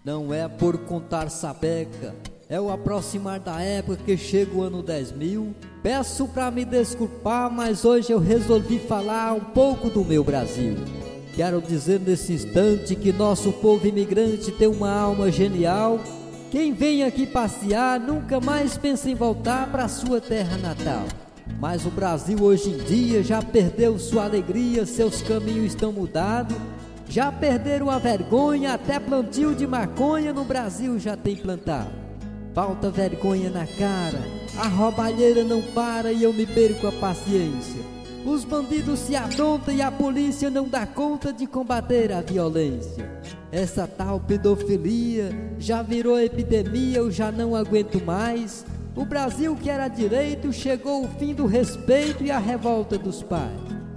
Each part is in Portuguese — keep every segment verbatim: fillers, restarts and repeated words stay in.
Não é por contar sapeca, é o aproximar da época que chega o ano dez mil. Peço pra me desculpar, mas hoje eu resolvi falar um pouco do meu Brasil. Quero dizer nesse instante que nosso povo imigrante tem uma alma genial. Quem vem aqui passear nunca mais pensa em voltar pra sua terra natal. Mas o Brasil hoje em dia já perdeu sua alegria, seus caminhos estão mudados. Já perderam a vergonha, até plantio de maconha no Brasil já tem plantado. Falta vergonha na cara, a roubalheira não para e eu me perco a paciência. Os bandidos se aprontam e a polícia não dá conta de combater a violência. Essa tal pedofilia já virou epidemia, eu já não aguento mais. O Brasil que era direito chegou o fim do respeito e a revolta dos pais.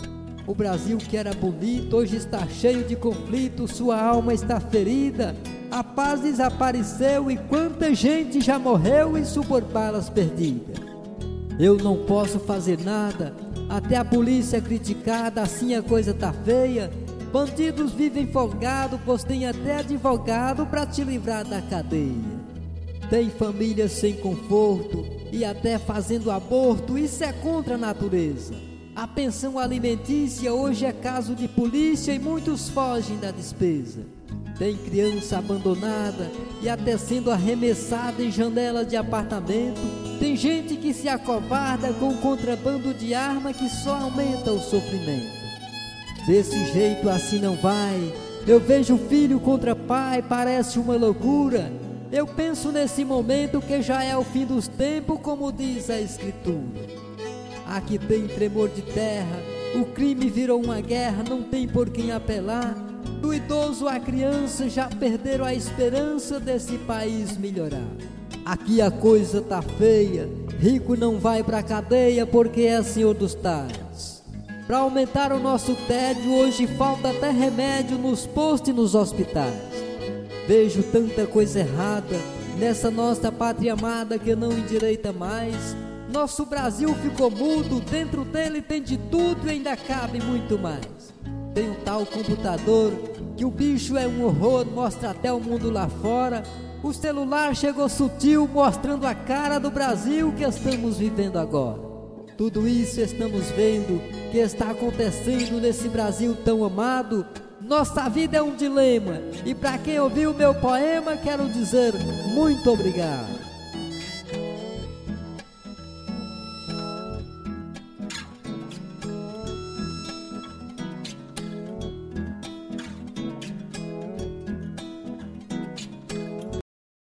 O Brasil que era bonito hoje está cheio de conflito, sua alma está ferida. A paz desapareceu e quanta gente já morreu e por balas perdidas. Eu não posso fazer nada, até a polícia criticada, assim a coisa tá feia. Bandidos vivem folgado, pois tem até advogado para te livrar da cadeia. Tem famílias sem conforto e até fazendo aborto, isso é contra a natureza. A pensão alimentícia hoje é caso de polícia e muitos fogem da despesa. Tem criança abandonada e até sendo arremessada em janela de apartamento. Tem gente que se acovarda com o contrabando de arma que só aumenta o sofrimento. Desse jeito assim não vai. Eu vejo filho contra pai, parece uma loucura. Eu penso nesse momento que já é o fim dos tempos, como diz a escritura. Aqui tem tremor de terra, o crime virou uma guerra, não tem por quem apelar. Do idoso à criança já perderam a esperança desse país melhorar. Aqui a coisa tá feia, rico não vai pra cadeia porque é senhor dos tais. Pra aumentar o nosso tédio hoje falta até remédio nos postos e nos hospitais. Vejo tanta coisa errada nessa nossa pátria amada que não endireita mais. Nosso Brasil ficou mudo, dentro dele tem de tudo e ainda cabe muito mais. Tem um tal computador que o bicho é um horror, mostra até o mundo lá fora. O celular chegou sutil, mostrando a cara do Brasil que estamos vivendo agora. Tudo isso estamos vendo que está acontecendo nesse Brasil tão amado. Nossa vida é um dilema, e para quem ouviu meu poema quero dizer muito obrigado.